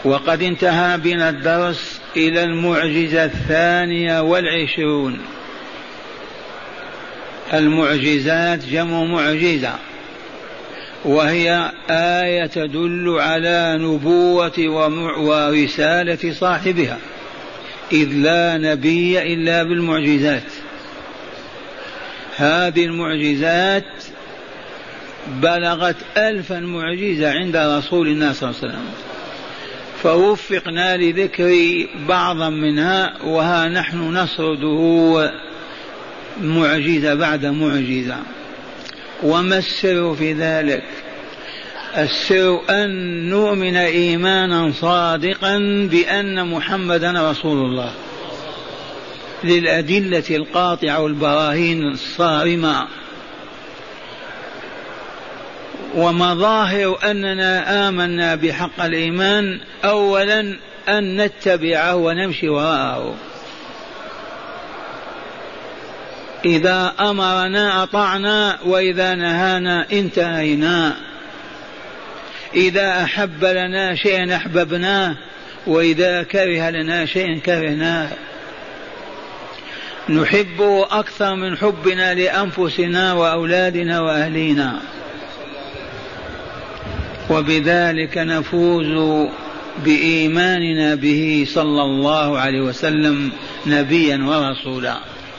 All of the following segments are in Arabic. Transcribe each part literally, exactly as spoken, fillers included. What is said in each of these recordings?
وقد انتهى بنا الدرس إلى المعجزة الثانية والعشرون. المعجزات جمع معجزة، وهي آية تدل على نبوة ورسالة صاحبها، إذ لا نبي إلا بالمعجزات. هذه المعجزات بلغت ألفا معجزة عند رسول الله صلى الله عليه وسلم، فوفقنا لذكر بعضا منها، وها نحن نسرده معجزة بعد معجزة. وما السر في ذلك؟ السر أن نؤمن إيمانا صادقا بأن محمدا رسول الله، للأدلة القاطعة والبراهين الصارمة. ومظاهر أننا آمنا بحق الإيمان أولا أن نتبعه ونمشي وراءه، إذا أمرنا أطعنا، وإذا نهانا انتهينا، إذا أحب لنا شيئا أحببناه، وإذا كره لنا شيئا كرهناه. نحبه أكثر من حبنا لأنفسنا وأولادنا وأهلينا، وبذلك نفوز بإيماننا به صلى الله عليه وسلم نبيا ورسولا.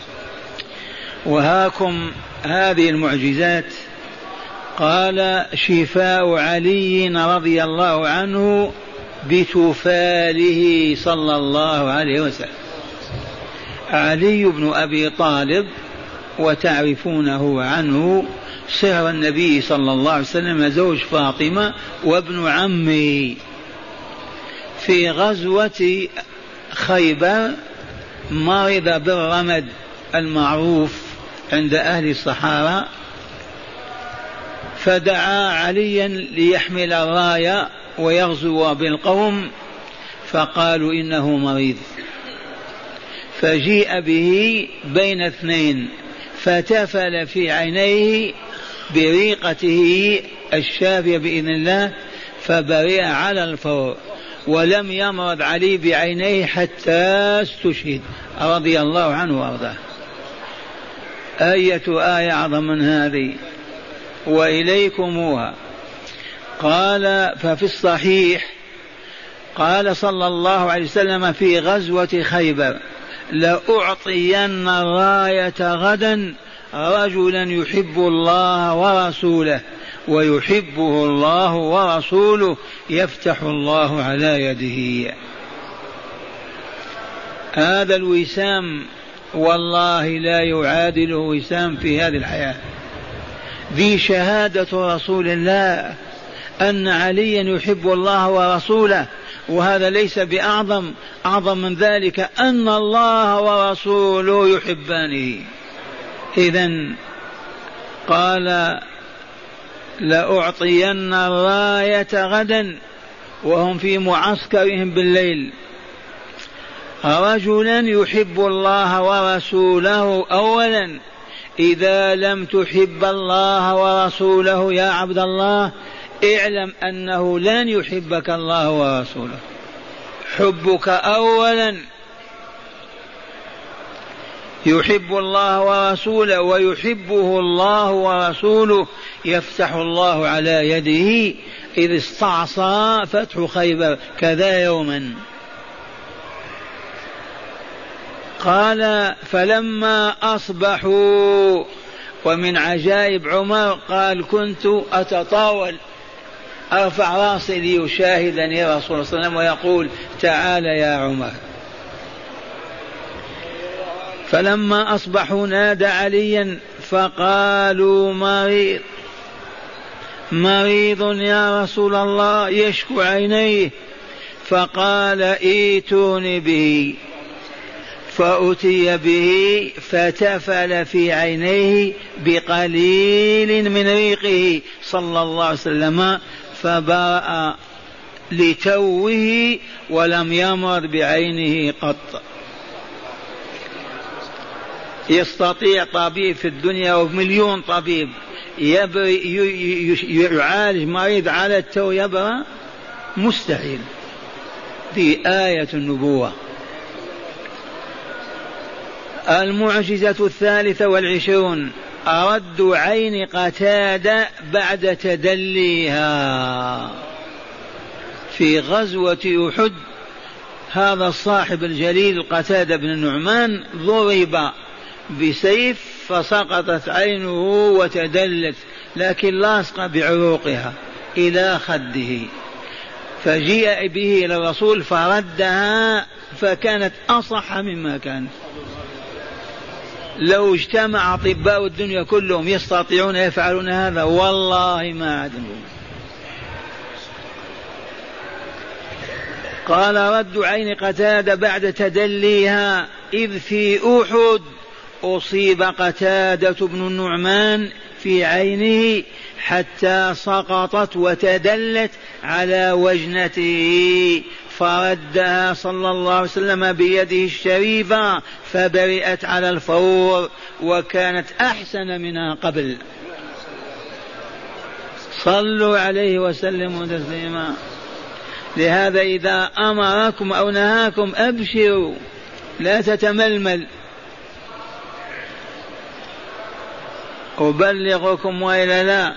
وهاكم هذه المعجزات. قال: شفاء علي رضي الله عنه بتفاله صلى الله عليه وسلم. علي بن أبي طالب، وتعرفونه عنه، صهر النبي صلى الله عليه وسلم، زوج فاطمة وابن عمي. في غزوة خيبر مرض بالرمد المعروف عند أهل الصحارى، فدعا عليا ليحمل الراية ويغزو بالقوم، فقالوا إنه مريض، فجيء به بين اثنين، فتفل في عينيه بريقته الشافية بإذن الله، فبرئ على الفور، ولم يمرض علي بعينيه حتى استشهد رضي الله عنه وارضاه. آية آية أعظم من هذه وإليكموها. قال: ففي الصحيح قال صلى الله عليه وسلم في غزوة خيبر: لأعطين الراية غدا رجلا يحب الله ورسوله ويحبه الله ورسوله يفتح الله على يده. هذا الوسام والله لا يعادله وسام في هذه الحياة. ذي شهادة رسول الله أن عليا يحب الله ورسوله، وهذا ليس بأعظم. أعظم من ذلك أن الله ورسوله يحبانه. إذن قال: لأعطين الراية غدا، وهم في معسكرهم بالليل، رجلا يحب الله ورسوله. أولا، إذا لم تحب الله ورسوله يا عبد الله، اعلم أنه لن يحبك الله ورسوله. حبك أولا، يحب الله ورسوله ويحبه الله ورسوله يفتح الله على يده، إذ استعصى فتح خيبر كذا يوما. قال: فلما أصبحوا، ومن عجائب عمر قال: كنت أتطاول أرفع راسي ليشاهدني رسول الله صلى الله عليه وسلم ويقول: تعال يا عمر. فلما أصبحوا نادى عليا فقالوا: مريض مريض يا رسول الله يشكو عينيه. فقال: ائتوني به. فأتي به فتفل في عينيه بقليل من ريقه صلى الله عليه وسلم، فبرأ لتوه ولم يمر بعينه قط. يستطيع طبيب في الدنيا ومليون طبيب يعالج مريض على التو يبرأ؟ مستحيل. في آية النبوة. المعجزة الثالثة والعشرون رد عين قتادة بعد تدليها. في غزوة أحد هذا الصاحب الجليل قتادة بن النعمان ضرب بسيف فسقطت عينه وتدلت، لكن لاصق بعروقها إلى خده، فجيء به إلى الرسول فردها فكانت أصح مما كانت. لو اجتمع أطباء الدنيا كلهم يستطيعون يفعلون هذا والله ما عدموا. قال رد عين قتادة بعد تدليها إذ في أحد أصيب قتادة بن النعمان في عينه حتى سقطت وتدلت على وجنته، فردها صلى الله عليه وسلم بيده الشريفة فبرئت على الفور وكانت أحسن منها قبل. صلوا عليه وسلموا تسليما. لهذا إذا أمركم أو نهاكم أبشروا لا تتململ. أبلغكم وإلا لا؟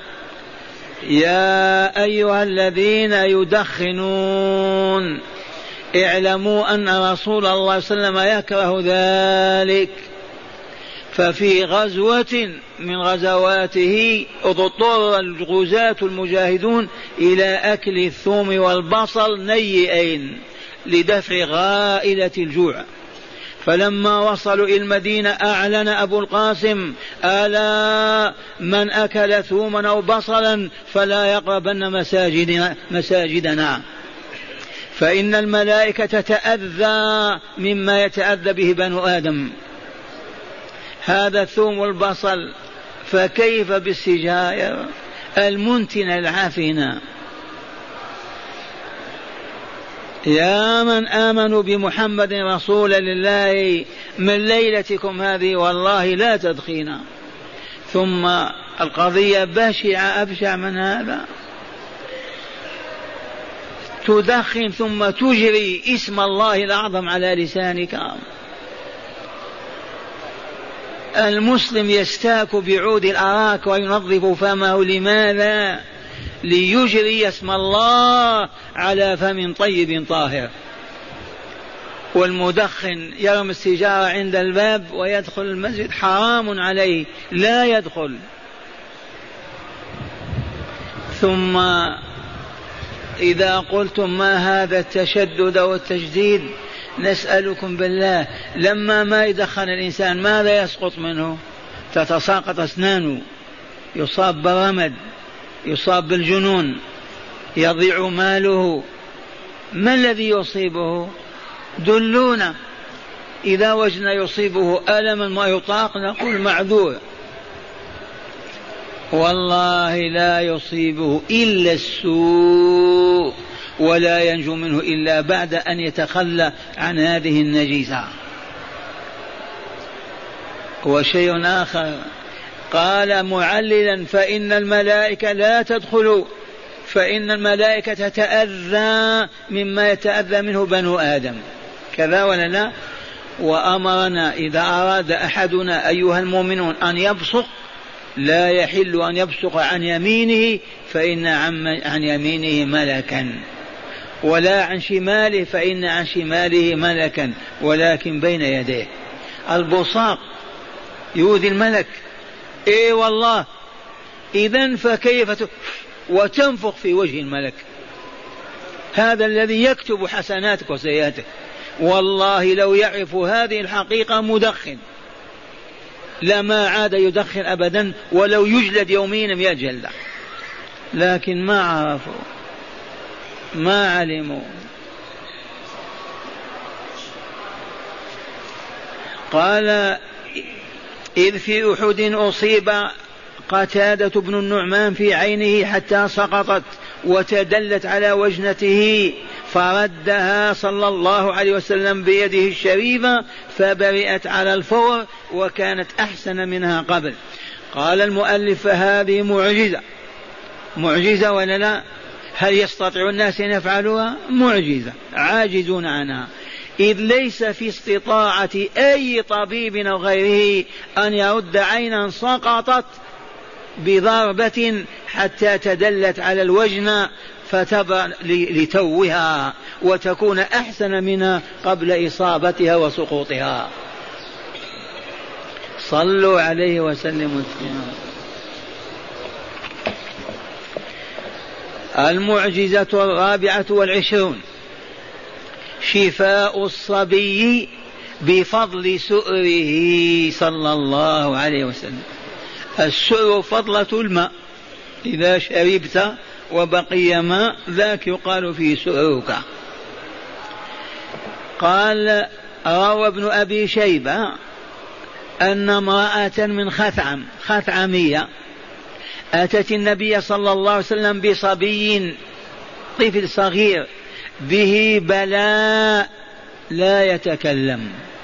يا أيها الذين يدخنون اعلموا أن رسول الله صلى الله عليه وسلم يكره ذلك. ففي غزوة من غزواته اضطر الغزاة المجاهدون إلى أكل الثوم والبصل نيئين لدفع غائلة الجوع، فلما وصلوا إلى المدينة أعلن أبو القاسم ألا من أكل ثوما أو بصلا فلا يقربن مساجدنا, مساجدنا فإن الملائكة تتأذى مما يتأذى به بنو آدم. هذا الثوم والبصل، فكيف بالسجاير المنتنة العافنة؟ يا من آمنوا بمحمد رسول لله من ليلتكم هذه والله لا تدخينا. ثم القضية بشعة أبشع من هذا، تدخن ثم تجري اسم الله الأعظم على لسانك. المسلم يستاك بعود الأراك وينظف فمه، لماذا؟ ليجري اسم الله على فم طيب طاهر. والمدخن يرمي السيجارة عند الباب ويدخل المسجد حرام عليه لا يدخل. ثم إذا قلتم ما هذا التشدد والتجديد، نسألكم بالله لما ما يدخن الإنسان ماذا يسقط منه؟ تتساقط أسنانه، يصاب بالرمد، يصاب بالجنون، يضيع ماله. ما الذي يصيبه؟ دلونا. إذا وجدنا يصيبه ألما ما يطاق نقول معذور. والله لا يصيبه إلا السوء ولا ينجو منه إلا بعد أن يتخلى عن هذه النجيسة. وشيء آخر قال معللا فإن الملائكة لا تدخل، فإن الملائكة تتأذى مما يتأذى منه بنو آدم، كذا ولا لا؟ وأمرنا إذا أراد أحدنا أيها المؤمنون أن يبصق لا يحل أن يبصق عن يمينه فإن عن يمينه ملكا، ولا عن شماله فإن عن شماله ملكا، ولكن بين يديه. البصاق يؤذي الملك، اي والله. إذن فكيف وتنفخ في وجه الملك؟ هذا الذي يكتب حسناتك وسيئاتك. والله لو يعرف هذه الحقيقة مدخن لما عاد يدخن أبدا، ولو يجلد يوميا مئة جلدة، لكن ما عرفوا ما علموا. قال إذ في أحد أصيب قتادة بن النعمان في عينه حتى سقطت وتدلت على وجنته، فردها صلى الله عليه وسلم بيده الشريفة فبرئت على الفور وكانت أحسن منها قبل. قال المؤلف فهذه معجزة. معجزة ولا لا؟ هل يستطيع الناس أن يفعلوها؟ معجزة، عاجزون عنها، إذ ليس في استطاعة أي طبيب أو غيره أن يرد عينا سقطت بضربة حتى تدلت على الوجن فتبرأ لتوها وتكون أحسن منها قبل إصابتها وسقوطها. صلوا عليه وسلموا تسليما. المعجزة الرابعة والعشرون شفاء الصبي بفضل سؤره صلى الله عليه وسلم. السؤر فضلة الماء، إذا شربت وبقي ماء ذاك يقال فيه سؤرك. قال روى ابن أبي شيبة أن امرأة من خثعم خثعمية أتت النبي صلى الله عليه وسلم بصبي طفل صغير به بلاء لا يتكلم،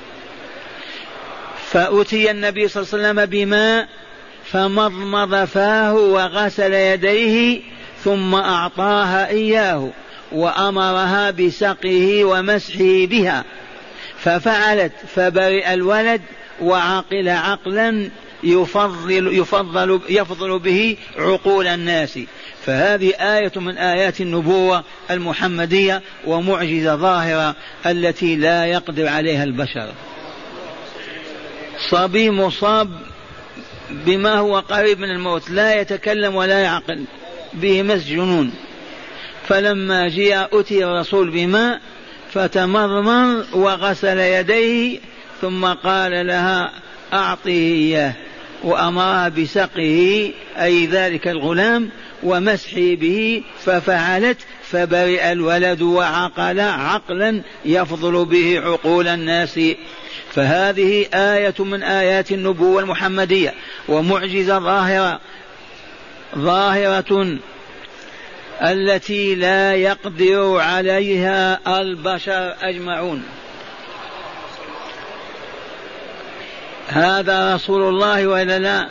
فأتي النبي صلى الله عليه وسلم بماء فمضمض فاه وغسل يديه ثم أعطاها إياه وأمرها بسقه ومسحه بها، ففعلت فبرئ الولد وعقل عقلا يفضل, يفضل, يفضل به عقول الناس. فهذه آية من آيات النبوة المحمدية ومعجزة ظاهرة التي لا يقدر عليها البشر. صبي مصاب بما هو قريب من الموت، لا يتكلم ولا يعقل، به مس جنون، فلما جاء أتي الرسول بماء فتمضمض وغسل يديه ثم قال لها أعطيه إياه وأمرها بسقه أي ذلك الغلام ومسحه به، ففعلت فبرئ الولد وعقل عقلا يفضل به عقول الناس. فهذه آية من آيات النبوة المحمدية ومعجزة ظاهرة ظاهرة التي لا يقدر عليها البشر أجمعون. هذا رسول الله ولا لا؟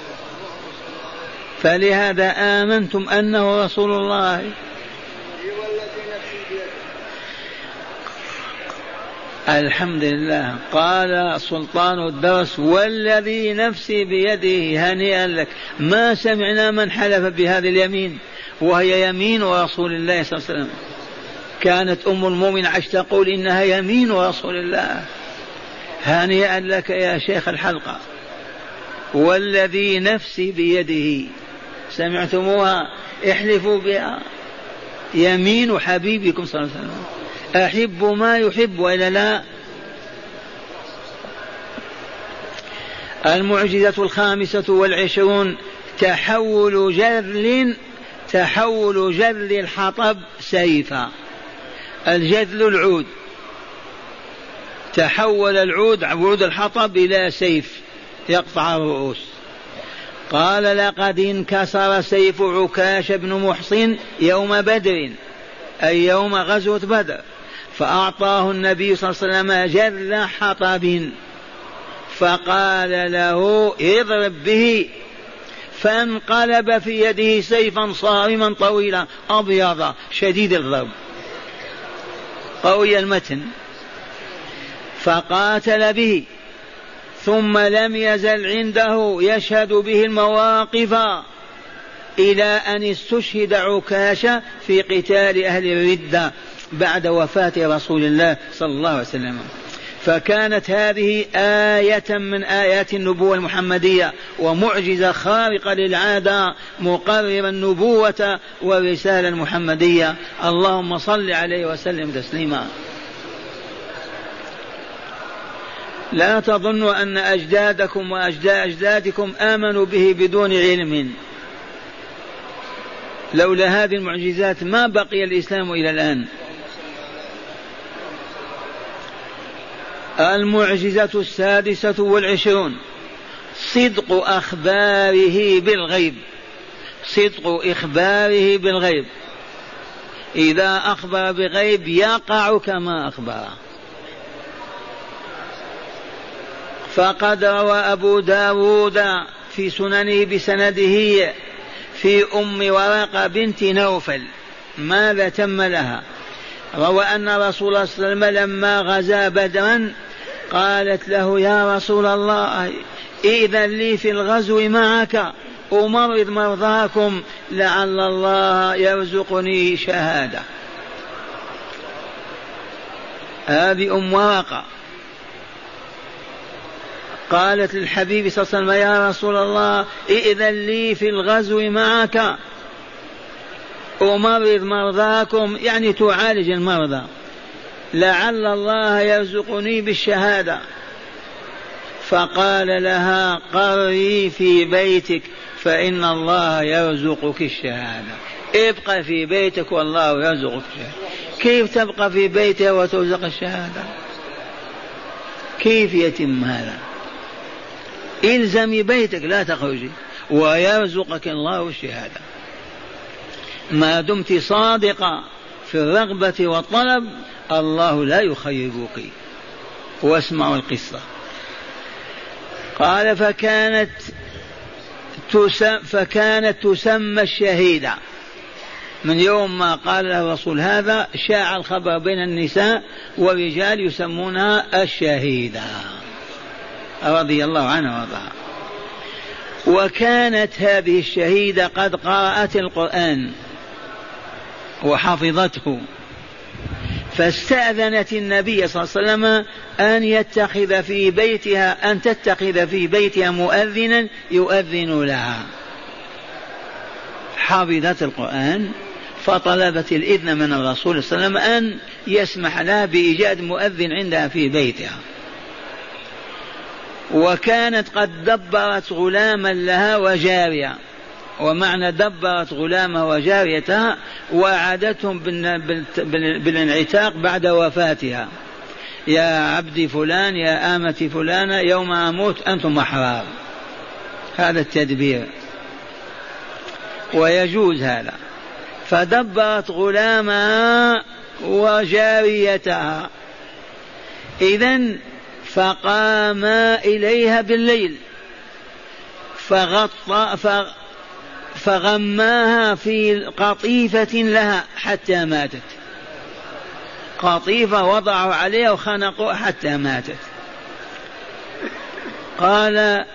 فلهذا آمنتم أنه رسول الله. الحمد لله. قال سلطان الدرس والذي نفسي بيده هنيئا لك، ما سمعنا من حلف بهذه اليمين وهي يمين رسول الله صلى الله عليه وسلم. كانت أم المؤمن عائشة تقول إنها يمين رسول الله. هنيئا لك يا شيخ الحلقة. والذي نفسي بيده، سمعتموها؟ احلفوا بها، يمين حبيبكم صلى الله عليه وسلم. أحب ما يحب وإلا لا؟ المعجزة الخامسة والعشرون تحول جذل تحول جذل الحطب سيفا. الجذل العود، تحول العود عود الحطب إلى سيف يقطع الرؤوس. قال لقد انكسر سيف عكاش بن محصن يوم بدر أي يوم غزوة بدر، فأعطاه النبي صلى الله عليه وسلم جذل حطب فقال له اضرب به، فانقلب في يده سيفا صارما طويلا أبيض شديد الضرب قوي المتن، فقاتل به ثم لم يزل عنده يشهد به المواقف إلى أن استشهد عكاش في قتال أهل الردة بعد وفاة رسول الله صلى الله عليه وسلم. فكانت هذه آية من آيات النبوة المحمدية ومعجزة خارقة للعادة مقرر النبوة والرسالة المحمدية. اللهم صل عليه وسلم تسليما. لا تظنوا أن أجدادكم وأجداد أجدادكم آمنوا به بدون علم. لولا هذه المعجزات ما بقي الإسلام إلى الآن. المعجزة السادسة والعشرون صدق أخباره بالغيب. صدق إخباره بالغيب، إذا أخبر بغيب يقع كما أخبر. فقد روى أبو داود في سننه بسنده في أم ورقة بنت نوفل ماذا تم لها؟ روى أن رسول الله صلى الله عليه وسلم لما غزا بدرا قالت له يا رسول الله إذن لي في الغزو معك أمرض مرضاكم لعل الله يرزقني شهادة. هذه أم ورقة قالت للحبيب صلى الله عليه وسلم يا رسول الله إذن لي في الغزو معك أمرض مرضاكم، يعني تعالج المرضى، لعل الله يرزقني بالشهادة. فقال لها قري في بيتك فإن الله يرزقك الشهادة، ابقى في بيتك والله يرزقك الشهادة. كيف تبقى في بيتها وترزق الشهادة؟ كيف يتم هذا؟ إلزمي بيتك لا تخرجي ويرزقك الله الشهادة ما دمت صادقة في الرغبة والطلب، الله لا يخيبك. واسمعوا القصة. قال فكانت تسمى, فكانت تسمى الشهيدة. من يوم ما قال له الرسول هذا شاع الخبر بين النساء والرجال يسمونها الشهيدة رضي الله عنها وارضاها. وكانت هذه الشهيدة قد قرأت القرآن وحفظته، فاستأذنت النبي صلى الله عليه وسلم أن يتخذ في بيتها أن تتخذ في بيتها مؤذنا يؤذن لها. حفظت القرآن فطلبت الإذن من الرسول صلى الله عليه وسلم أن يسمح لها بإيجاد مؤذن عندها في بيتها. وكانت قد دبرت غلاما لها وجارية، ومعنى دبرت غلامها وجاريتها وعدتهم بالانعتاق بعد وفاتها، يا عبد فلان يا آمة فلانة يوم أموت أنتم أحرار. هذا التدبير ويجوز هذا. فدبرت غلامها وجاريتها. إذن فقام إليها بالليل فغطى فغماها في قطيفة لها حتى ماتت. قطيفة وضعوا عليها وخنقوا حتى ماتت. قال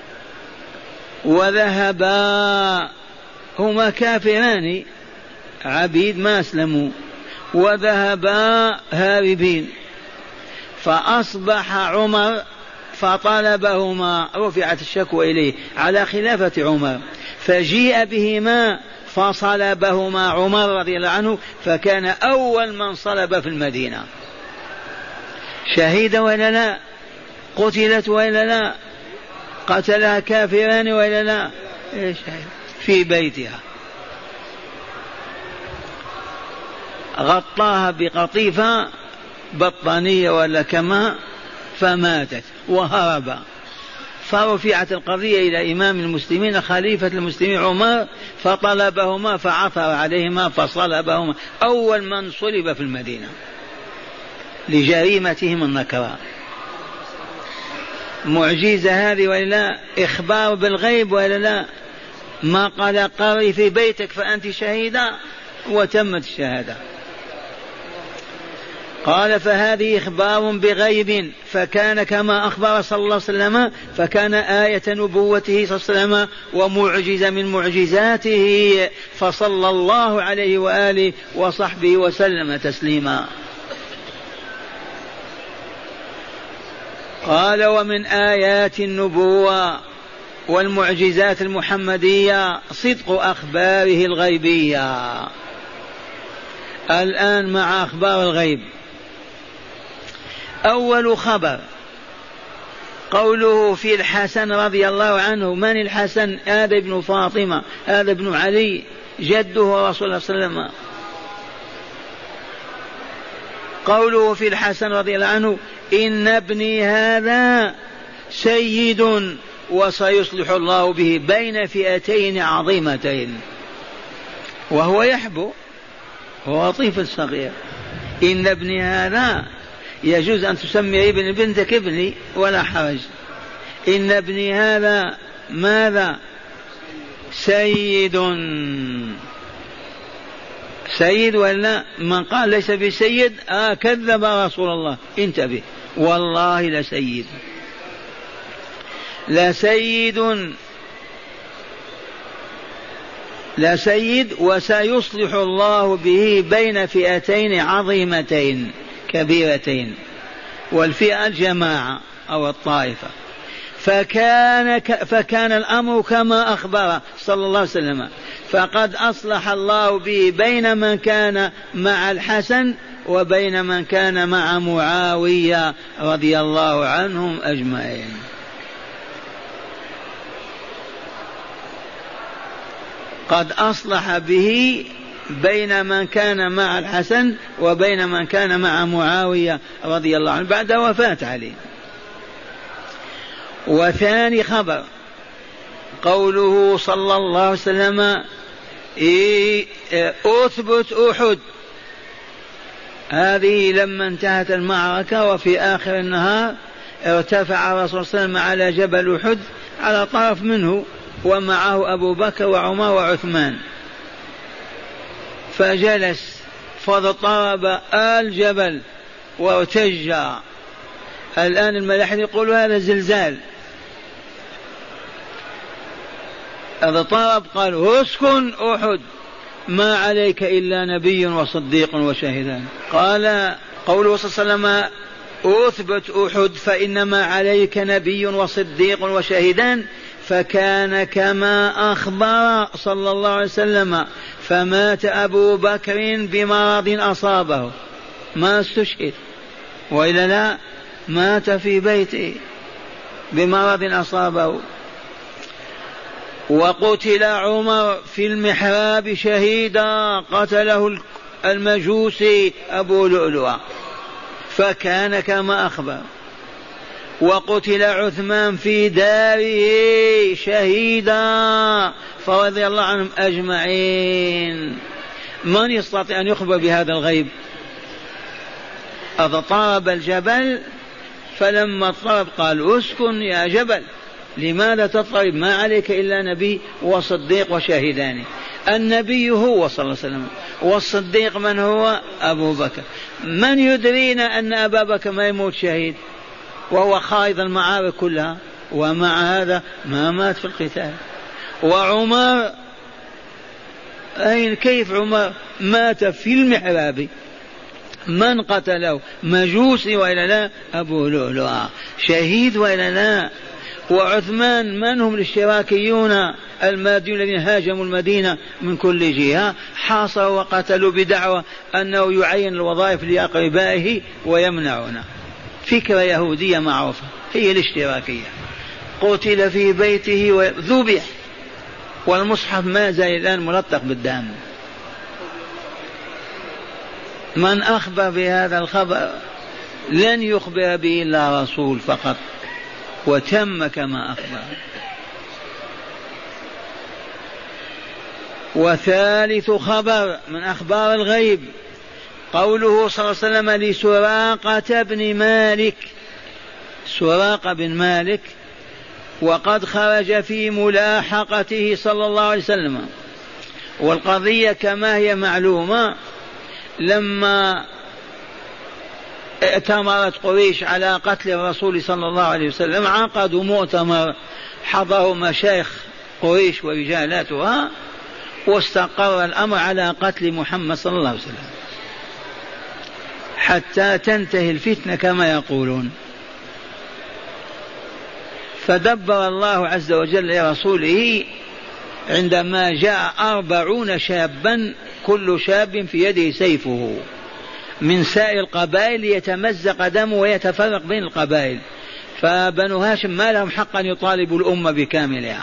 وذهبا هما كافران عبيد ما أسلموا وذهبا هاربين. فأصبح عمر فطلبهما، رفعت الشكوى إليه على خلافة عمر، فجيء بهما فصلبهما عمر رضي الله عنه، فكان أول من صلب في المدينة. شهيدة ولا لا؟ قتلت ولا لا؟ قتلها كافران ولا لا؟ في بيتها غطاها بقطيفة بطانية ولا كما فماتت وهرب. فرفعت القضية إلى إمام المسلمين خليفة المسلمين عمر فطلبهما فعثر عليهما فصلبهما، أول من صلب في المدينة لجريمتهم النكراء. معجزة هذه ولا لا؟ إخبار بالغيب ولا لا؟ ما قال قري في بيتك فأنت شهيدة وتمت الشهادة. قال فهذه إخبار بغيب، فكان كما أخبر صلى الله عليه وسلم، فكان آية نبوته صلى الله عليه وسلم ومعجزة من معجزاته، فصلى الله عليه وآله وصحبه وسلم تسليما. قال ومن آيات النبوة والمعجزات المحمدية صدق أخباره الغيبية. الآن مع أخبار الغيب. أول خبر قوله في الحسن رضي الله عنه. من الحسن؟ هذا ابن فاطمة، هذا ابن علي جده رسول الله صلى الله عليه وسلم. قوله في الحسن رضي الله عنه إن ابني هذا سيد وسيصلح الله به بين فئتين عظيمتين، وهو يحبو، هو طفل صغير. إن ابني هذا يجوز أن تسمي ابن بنتك ابني ولا حرج. إن ابني هذا ماذا؟ سيد سيد ولا؟ من قال ليس بسيد آه كذب رسول الله. انتبه، والله لسيد لسيد لسيد وسيصلح الله به بين فئتين عظيمتين كبيرتين، والفئة الجماعة أو الطائفة. فكان, فكان الأمر كما أخبر صلى الله عليه وسلم، فقد أصلح الله به بين من كان مع الحسن وبين من كان مع معاوية رضي الله عنهم أجمعين. قد أصلح به بين من كان مع الحسن وبين من كان مع معاوية رضي الله عنه بعد وفاة علي. وثاني خبر قوله صلى الله عليه وسلم أثبت أحد. هذه لما انتهت المعركة وفي آخر النهار ارتفع الرسول صلى الله عليه وسلم على جبل أحد على طرف منه ومعه أبو بكر وعمر وعثمان، فجلس فاضطرب الجبل وارتج. الآن الملاحدة يقولوا هذا زلزال. اضطرب قالوا اسكن أحد ما عليك إلا نبي وصديق وشهدان. قال قوله صلى الله عليه وسلم أثبت أحد فإنما عليك نبي وصديق وشهدان، فكان كما أخبر صلى الله عليه وسلم. فمات أبو بكر بمرض أصابه، ما استشهد وإلا لا، مات في بيته بمرض أصابه. وقتل عمر في المحراب شهيدا، قتله المجوسي أبو لؤلؤة، فكان كما أخبر. وقتل عثمان في داره شهيدا فرضي الله عنهم أجمعين. من يستطيع أن يخبر بهذا الغيب؟ اضطرب الجبل، فلما اضطرب قال اسكن يا جبل، لماذا تضطرب؟ ما عليك إلا نبي وصديق وشهدان. النبي هو صلى الله عليه وسلم، والصديق من هو؟ أبو بكر. من يدرينا أن أبا بكر ما يموت شهيد وهو خايض المعارك كلها، ومع هذا ما مات في القتال. وعمر أين كيف عمر مات في المحراب؟ من قتله؟ مجوسي وإلا لا؟ أبو لؤلؤة شهيد وإلا لا؟ وعثمان من هم؟ الاشتراكيون الماديون الذين هاجموا المدينة من كل جهة، حاصروا وقتلوا بدعوى أنه يعين الوظائف لأقربائه ويمنعونه. فكرة يهودية معروفة هي الاشتراكية. قتل في بيته وذبح، والمصحف ما زال الآن ملطخ بالدم. من أخبر بهذا الخبر؟ لن يخبر به إلا رسول فقط، وتم كما أخبر. وثالث خبر من أخبار الغيب قوله صلى الله عليه وسلم لسراقة بن مالك. سراقة بن مالك وقد خرج في ملاحقته صلى الله عليه وسلم. والقضية كما هي معلومة، لما ائتمرت قريش على قتل الرسول صلى الله عليه وسلم عقدوا مؤتمر، حضروا مشايخ قريش ورجالاتها، واستقر الأمر على قتل محمد صلى الله عليه وسلم حتى تنتهي الفتنة كما يقولون. فدبر الله عز وجل لرسوله عندما جاء أربعون شابا كل شاب في يده سيفه من سائر القبائل يتمزق دمه ويتفرق بين القبائل، فبنو هاشم ما لهم حق أن يطالبوا الأمة بكاملها.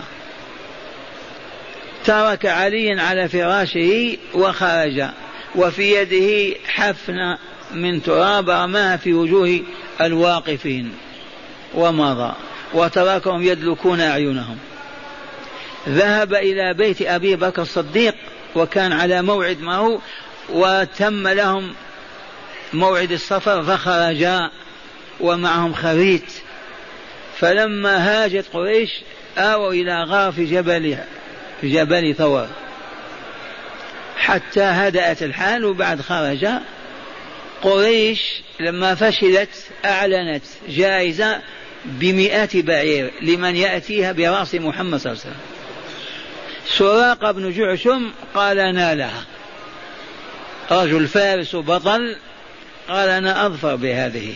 ترك علي على فراشه وخرج وفي يده حفنة من تراب رماها في وجوه الواقفين ومضى، وتركهم يدلكون أعينهم. ذهب إلى بيت أبي بكر الصديق وكان على موعد معه، وتم لهم موعد السفر فخرجا ومعهم خريت. فلما هاجت قريش آووا إلى غار في جبل في جبل ثور حتى هدأت الحال. وبعد خرج قريش لما فشلت أعلنت جائزة بمئات بعير لمن يأتيها برأس محمد صلى الله عليه وسلم. سراقة بن جعشم قال نالها، رجل فارس بطل، قال أنا أظفر بهذه.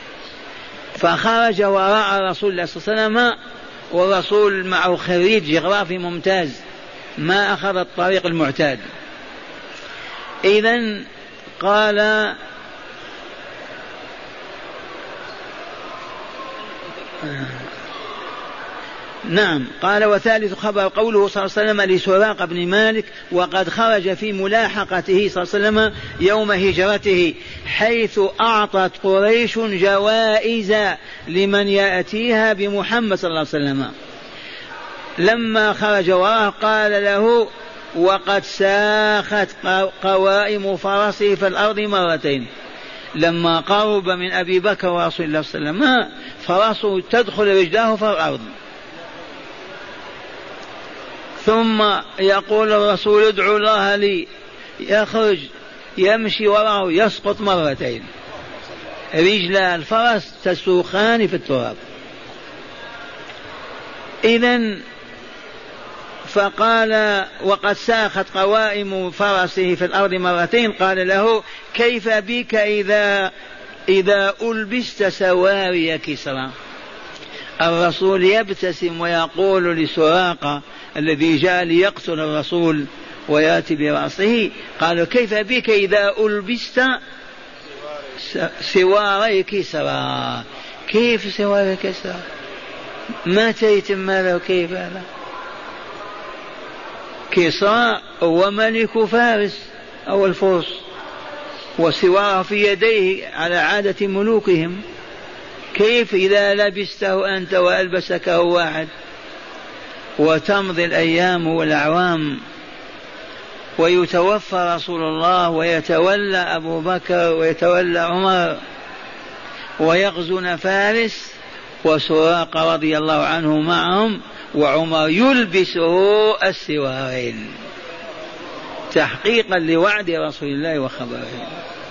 فخرج وراء رسول الله صلى الله عليه وسلم، والرسول معه خريج جغرافي ممتاز ما أخذ الطريق المعتاد. إذن قال نعم قال وثالث خبر قوله صلى الله عليه وسلم لسراقة بن مالك وقد خرج في ملاحقته صلى الله عليه وسلم يوم هجرته حيث أعطت قريش جوائز لمن يأتيها بمحمد صلى الله عليه وسلم. لما خرج وراه قال له وقد ساخت قوائم فرسه في الأرض مرتين. لما قرب من أبي بكر ورسول الله صلى الله عليه وسلم فرسه تدخل رجلاه في الأرض، ثم يقول الرسول ادعو الله لي، يخرج يمشي وراءه يسقط مرتين، رجلا الفرس تسوخان في التراب. إذن فقال وقد ساخت قوائم فرسه في الأرض مرتين. قال له كيف بك إذا إذا ألبست سواري كسرى. الرسول يبتسم ويقول لسراقة الذي جاء ليقتل الرسول ويأتي برأسه، قالوا كيف بك إذا ألبست سواري كسرى. كيف سواري كسرى؟ متى يتم له؟ كيف هذا؟ كسرى هو ملك فارس أو الفرس، وسواره في يديه على عادة ملوكهم. كيف إذا لبسته أنت وألبسك واحد؟ وتمضي الأيام والأعوام ويتوفى رسول الله ويتولى أبو بكر ويتولى عمر ويغزون فارس، وسراقة رضي الله عنه معهم، وعمر يلبسه السوارين تحقيقا لوعد رسول الله وخبره.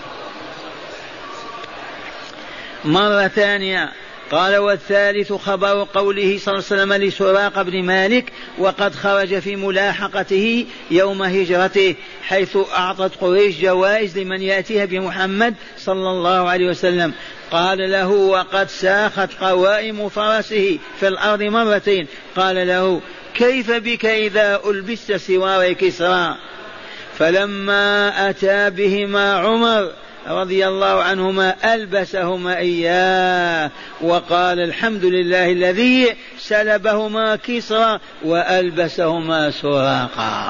مرة ثانية قال والثالث خبر قوله صلى الله عليه وسلم لسراقة بن مالك وقد خرج في ملاحقته يوم هجرته حيث أعطت قريش جوائز لمن يأتيها بمحمد صلى الله عليه وسلم. قال له وقد ساخت قوائم فرسه في الأرض مرتين. قال له كيف بك إذا ألبست سوار كسرى. فلما أتى بهما عمر رضي الله عنهما ألبسهما إياه وقال الحمد لله الذي سلبهما كسرى وألبسهما سراقا.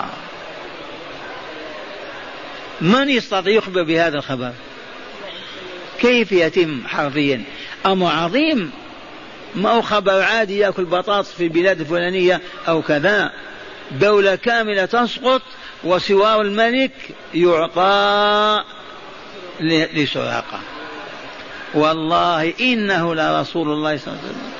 من يستطيع يخبر بهذا الخبر؟ كيف يتم حرفيا؟ أمر عظيم، ما هو خبر عادي يأكل بطاطس في البلاد الفلانية أو كذا. دولة كاملة تسقط وسوار الملك يعطى لسراقة. والله إنه لرسول الله صلى الله عليه وسلم.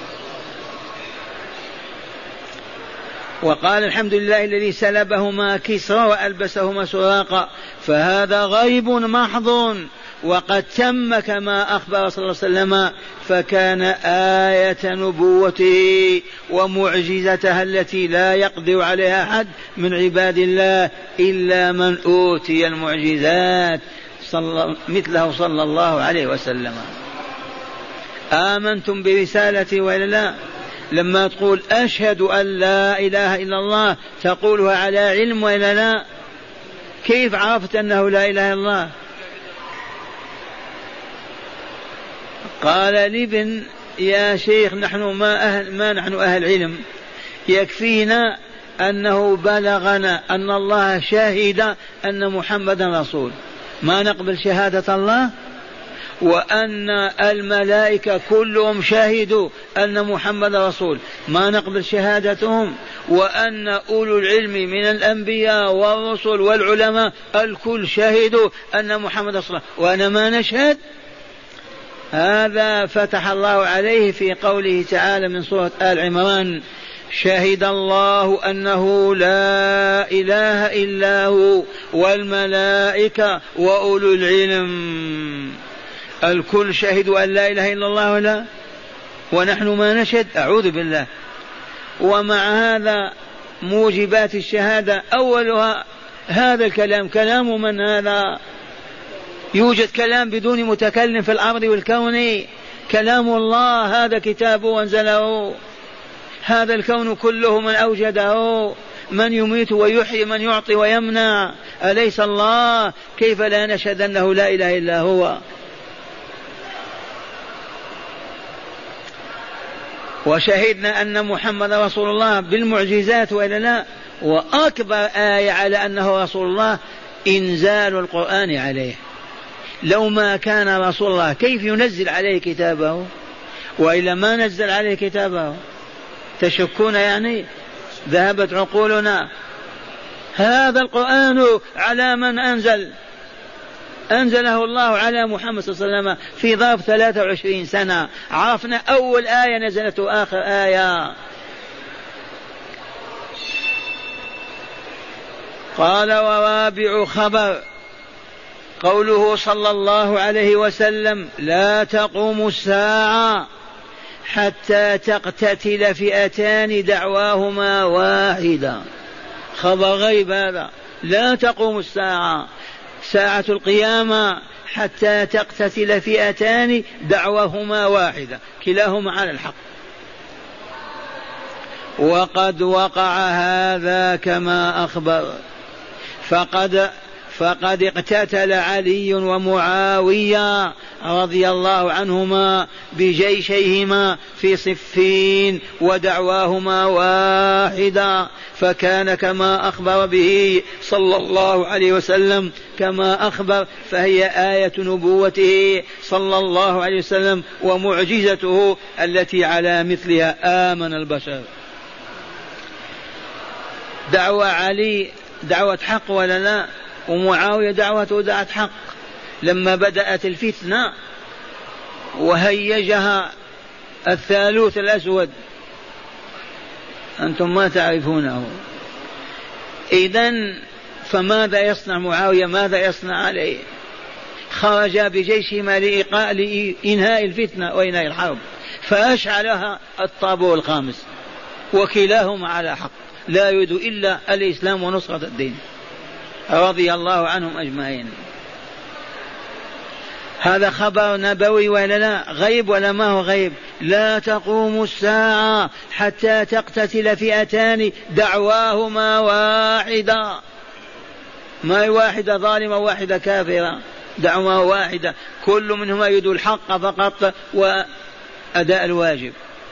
وقال الحمد لله الذي سلبهما كسرى وألبسهما سراقة. فهذا غيب محض وقد تم كما أخبر صلى الله عليه وسلم، فكان آية نبوته ومعجزتها التي لا يقدر عليها أحد من عباد الله إلا من أوتي المعجزات صلى مثله صلى الله عليه وسلم. آمنتم برسالتي وإلا لا؟ لما تقول أشهد أن لا إله إلا الله تقولها على علم وإلا لا؟ كيف عرفت أنه لا إله إلا الله؟ قال لابن يا شيخ نحن ما, أهل ما نحن أهل علم، يكفينا أنه بلغنا أن الله شهد أن محمدا رسول، ما نقبل شهادة الله؟ وأن الملائكة كلهم شهدوا أن محمد رسول، ما نقبل شهادتهم؟ وأن أولو العلم من الأنبياء والرسل والعلماء الكل شهدوا أن محمد رسول، وأنا ما نشهد؟ هذا فتح الله عليه في قوله تعالى من سورة آل عمران شهد الله أنه لا إله إلا هو والملائكة وأولو العلم. الكل شهدوا أن لا إله إلا الله ولا ونحن ما نشهد؟ أعوذ بالله. ومع هذا موجبات الشهادة أولها هذا الكلام. كلام من هذا؟ يوجد كلام بدون متكلم في الأرض والكون؟ كلام الله، هذا كتابه أنزله، هذا الكون كله من أوجده، من يميت ويحيي، من يعطي ويمنع، أليس الله؟ كيف لا نشهد أنه لا إله إلا هو؟ وشهدنا أن محمد رسول الله بالمعجزات وإلا لا؟ وأكبر آية على أنه رسول الله إنزال القرآن عليه. لو ما كان رسول الله كيف ينزل عليه كتابه؟ وإلا ما نزل عليه كتابه. تشكون يعني؟ ذهبت عقولنا. هذا القرآن على من أنزل؟ أنزله الله على محمد صلى الله عليه وسلم في ظرف ثلاثة وعشرين سنة. عرفنا أول آية نزلت وآخر آية. قال ورابع خبر قوله صلى الله عليه وسلم لا تقوم الساعة حتى تقتتل فئتان دعواهما واحدة. خبر غيب هذا. لا تقوم الساعة، ساعة القيامة، حتى تقتتل فئتان دعواهما واحدة، كلاهما على الحق. وقد وقع هذا كما أخبر. فقد فقد اقتتل علي ومعاوية رضي الله عنهما بجيشيهما في صفين ودعواهما واحدة، فكان كما أخبر به صلى الله عليه وسلم كما أخبر، فهي آية نبوته صلى الله عليه وسلم ومعجزته التي على مثلها آمن البشر. دعوة علي دعوة حق ولا لا؟ ومعاوية دعوته دعوة حق. لما بدأت الفتنة وهيجها الثالوث الأسود أنتم ما تعرفونه، إذن فماذا يصنع معاوية؟ ماذا يصنع عليه؟ خرج بجيشهما لإنهاء الفتنة وإنهاء الحرب، فأشعلها الطابور الخامس، وكلاهما على حق، لا يريد إلا الإسلام ونصرة الدين رضي الله عنهم أجمعين. هذا خبر نبوي ولا لا؟ غيب ولا ما هو غيب؟ لا تقوم الساعة حتى تقتتل فئتان دعواهما واحدة، ما هي واحدة ظالمة واحدة كافرة، دعوة واحدة، كل منهما يريد الحق فقط وأداء الواجب.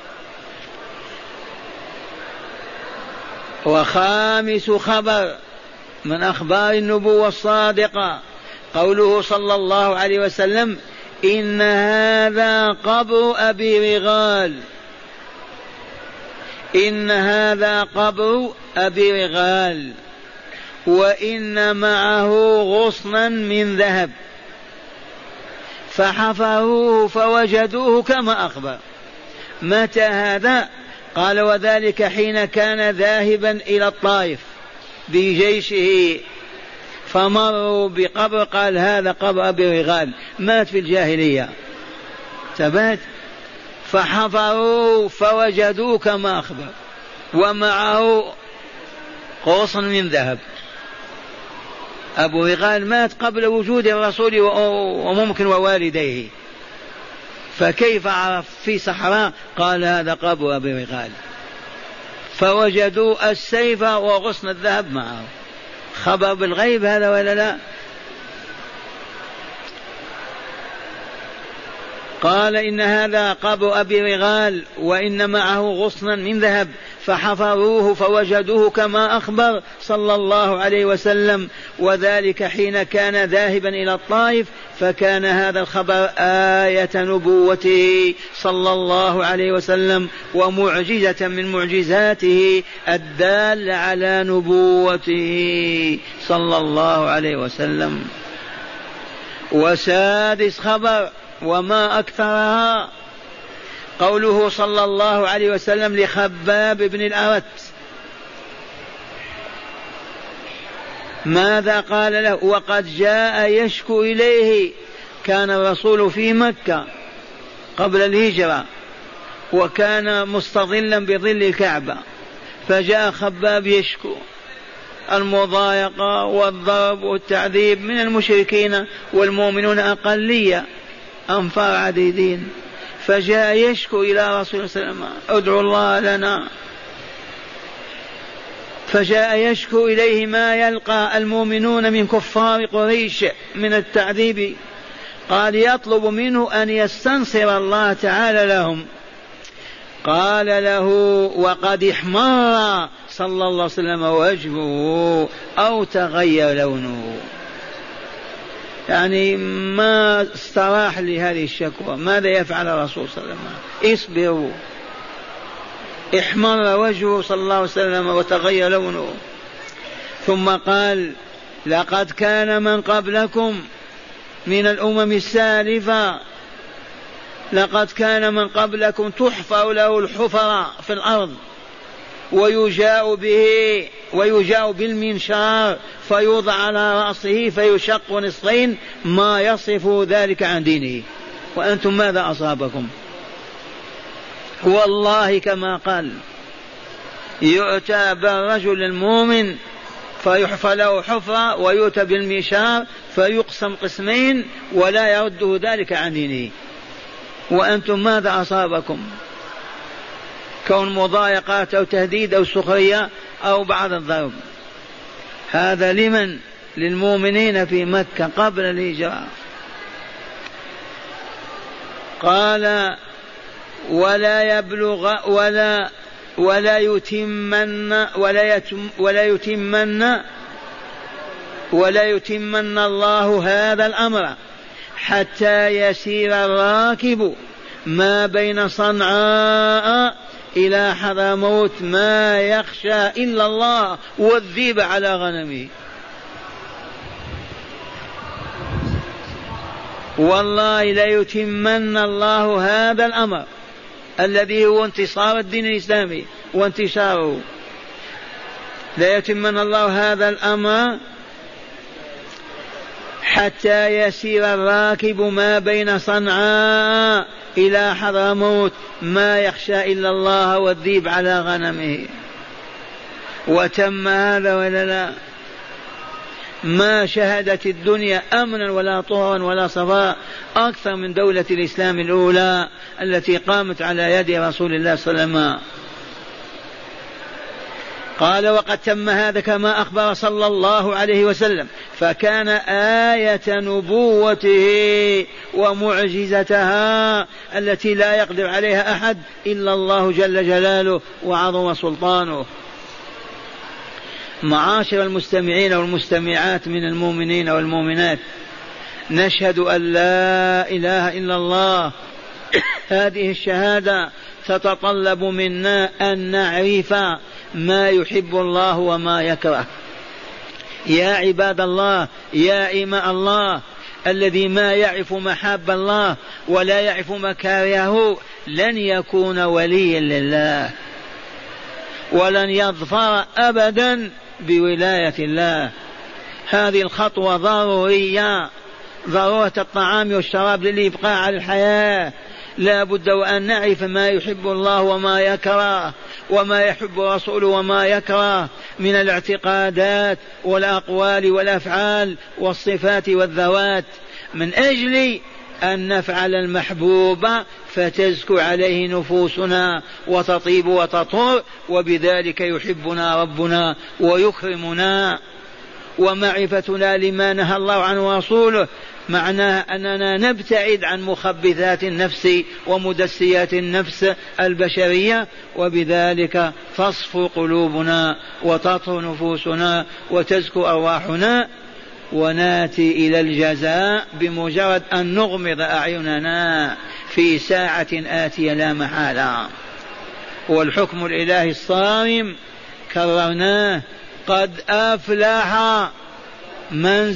وخامس خبر من أخبار النبوة الصادقة قوله صلى الله عليه وسلم إن هذا قبر أبي رغال، إن هذا قبر أبي رغال وإن معه غصنا من ذهب، فحفروه فوجدوه كما أخبر. متى هذا؟ قال وذلك حين كان ذاهبا إلى الطائف بجيشه، فمروا بقبر، قال هذا قبر أبي رغال، مات في الجاهلية ثبات، فحفروا فوجدوه كما أخبر ومعه غصن من ذهب. أبو رغال مات قبل وجود الرسول وممكن ووالديه، فكيف عرف في صحراء؟ قال هذا قبر أبي رغال، فوجدوا السيف وغصن الذهب معه. خبر بالغيب هذا ولا لا؟ قال إن هذا قبر أبي رغال وإن معه غصنا من ذهب، فحفروه فوجدوه كما أخبر صلى الله عليه وسلم، وذلك حين كان ذاهبا إلى الطائف، فكان هذا الخبر آية نبوته صلى الله عليه وسلم ومعجزة من معجزاته الدالة على نبوته صلى الله عليه وسلم. وسادس خبر وما أكثرها قوله صلى الله عليه وسلم لخباب بن الأرت، ماذا قال له وقد جاء يشكو إليه؟ كان الرسول في مكة قبل الهجرة وكان مستظلا بظل الكعبة، فجاء خباب يشكو المضايقة والضرب والتعذيب من المشركين، والمؤمنون أقلية أنفار عديدين، فجاء يشكو إلى رسول الله صلى الله عليه وسلم ادعوا الله لنا. فجاء يشكو إليه ما يلقى المؤمنون من كفار قريش من التعذيب، قال يطلب منه أن يستنصر الله تعالى لهم. قال له وقد احمر صلى الله عليه وسلم وجهه أو تغير لونه، يعني ما استراح لهذه الشكوى. ماذا يفعل الرسول صلى الله عليه وسلم؟ اصبروا. احمر وجهه صلى الله عليه وسلم وتغير لونه. ثم قال لقد كان من قبلكم من الأمم السالفة، لقد كان من قبلكم تحفر له الحفر في الأرض ويجاء به ويجاء بالمنشار فيوضع على رأسه فيشق نصفين، ما يصف ذلك عن دينه. وأنتم ماذا أصابكم؟ والله كما قال يؤتى بالرجل المؤمن فيحفر له حفرة ويؤتى بالمنشار فيقسم قسمين ولا يرده ذلك عن دينه. وأنتم ماذا أصابكم؟ كون مضايقات أو تهديد أو سخرية أو بعض الضرب. هذا لمن؟ للمؤمنين في مكة قبل الهجرة. قال ولا يبلغ ولا ولا يتمن ولا يتم ولا يتمن ولا يتمن الله هذا الأمر حتى يسير الراكب ما بين صنعاء إلى حضرموت ما يخشى إلا الله والذئب على غنمه. والله لا يتمن الله هذا الأمر الذي هو انتصار الدين الإسلامي وانتشاره، لا يتمن الله هذا الأمر حتى يسير الراكب ما بين صنعاء إلى حضرموت ما يخشى إلا الله والذئب على غنمه. وتم هذا ولا لا؟ ما شهدت الدنيا أمنا ولا طهرا ولا صفاء أكثر من دولة الإسلام الأولى التي قامت على يد رسول الله صلى الله عليه وسلم. قال وقد تم هذا كما أخبر صلى الله عليه وسلم، فكان آية نبوته ومعجزتها التي لا يقدر عليها أحد إلا الله جل جلاله وعظم سلطانه. معاشر المستمعين والمستمعات من المؤمنين والمؤمنات، نشهد أن لا إله إلا الله. هذه الشهادة تتطلب منا أن نعرف ما يحب الله وما يكره. يا عباد الله، يا إماء الله، الذي ما يعرف محاب الله ولا يعرف مكارهه لن يكون وليا لله ولن يظفر أبدا بولاية الله. هذه الخطوة ضرورية، ضرورة الطعام والشراب للإبقاء على الحياة. لا بد وأن نعرف ما يحب الله وما يكره، وما يحب رسوله وما يكره من الاعتقادات والأقوال والأفعال والصفات والذوات، من أجل أن نفعل المحبوب فتزكو عليه نفوسنا وتطيب وتطهر، وبذلك يحبنا ربنا ويكرمنا. ومعرفتنا لما نهى الله عنه ورسوله معناه أننا نبتعد عن مخبثات النفس ومدسيات النفس البشرية، وبذلك تصفو قلوبنا وتطهر نفوسنا وتزكو أرواحنا، وناتي إلى الجزاء بمجرد أن نغمض أعيننا في ساعة آتية لا محالة. والحكم الإلهي الصارم كررناه: قد أفلح من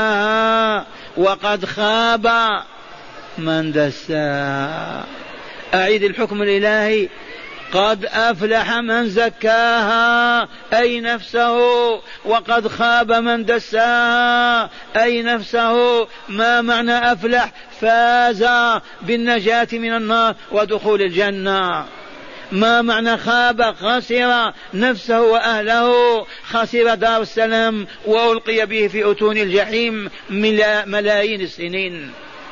زكاها وقد خاب من دساها. أعيد الحكم الإلهي: قد أفلح من زكاها أي نفسه، وقد خاب من دساها أي نفسه. ما معنى أفلح؟ فاز بالنجاة من النار ودخول الجنة. ما معنى خاب؟ خسر نفسه وأهله، خسر دار السلام وألقي به في أتون الجحيم ملايين السنين.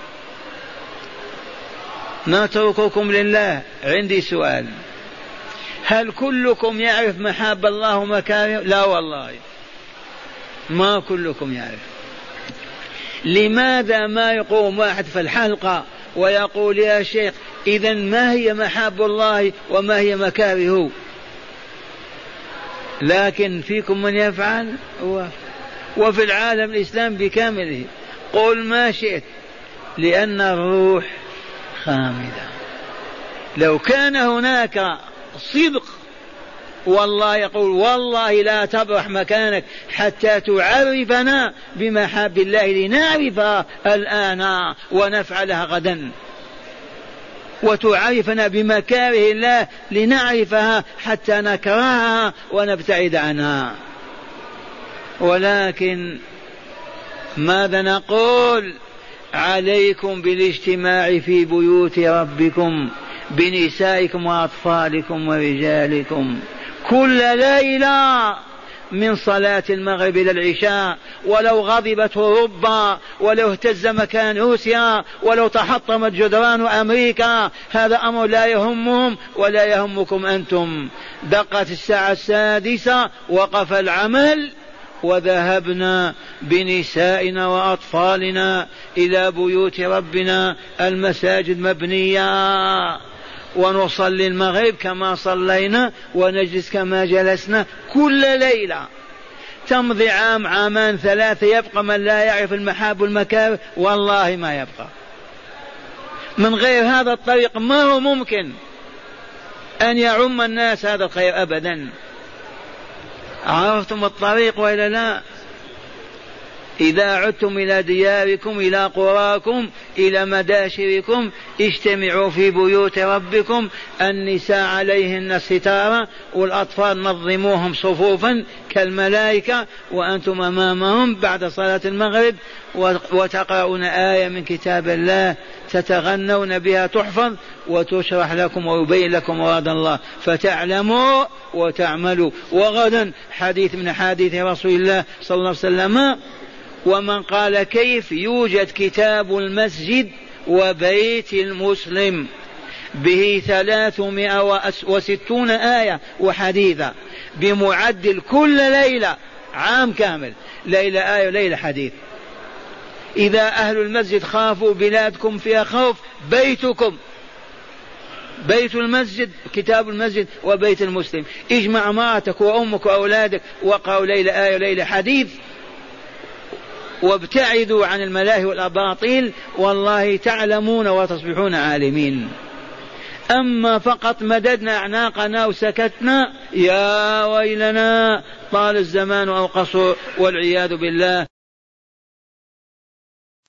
نترككم لله. عندي سؤال: هل كلكم يعرف محاب الله ومكاره؟ لا والله، ما كلكم يعرف. لماذا ما يقوم واحد في الحلقة ويقول: يا شيخ إذن ما هي محاب الله وما هي مكارهه؟ لكن فيكم من يفعل، وفي العالم الإسلام بكامله قل ما شئت، لأن الروح خامدة. لو كان هناك صدق والله يقول: والله لا تبرح مكانك حتى تعرفنا بمحاب الله لنعرفها الآن ونفعلها غدا، وتعرفنا بمكاره الله لنعرفها حتى نكرهها ونبتعد عنها. ولكن ماذا نقول؟ عليكم بالاجتماع في بيوت ربكم بنسائكم وأطفالكم ورجالكم كل ليلة من صلاة المغرب إلى العشاء، ولو غضبت أوروبا، ولو اهتز مكان روسيا، ولو تحطمت جدران أمريكا، هذا أمر لا يهمهم ولا يهمكم أنتم. دقت الساعة السادسة وقف العمل، وذهبنا بنسائنا وأطفالنا إلى بيوت ربنا، المساجد مبنية، ونصلي المغرب كما صلينا ونجلس كما جلسنا كل ليلة. تمضي عام، عامان، ثلاثة، يبقى من لا يعرف المحاب والمكاره؟ والله ما يبقى. من غير هذا الطريق ما هو ممكن أن يعم الناس هذا الخير أبدا. عرفتم الطريق وإلا لا؟ إذا عدتم إلى دياركم، إلى قراكم، إلى مداشركم، اجتمعوا في بيوت ربكم. النساء عليهن ستارة، والأطفال نظموهم صفوفا كالملائكة، وأنتم أمامهم بعد صلاة المغرب وتقرؤون آية من كتاب الله تتغنون بها، تحفظ وتشرح لكم ويبين لكم مراد الله فتعلموا وتعملوا. وغدا حديث من حديث رسول الله صلى الله عليه وسلم: ومن قال كيف يوجد كتاب المسجد وبيت المسلم به ثلاثمائة وستون آية وحديثة بمعدل كل ليلة عام كامل، ليلة آية وليلة حديث. إذا أهل المسجد خافوا بلادكم فيها خوف، بيتكم بيت المسجد، كتاب المسجد وبيت المسلم. اجمع مراتك وأمك وأولادك وقعوا ليلة آية وليلة حديث، وابتعدوا عن الملاهي والأباطيل، والله تعلمون وتصبحون عالمين. أما فقط مددنا أعناقنا وسكتنا، يا ويلنا، طال الزمان أو قصر، والعياذ بالله.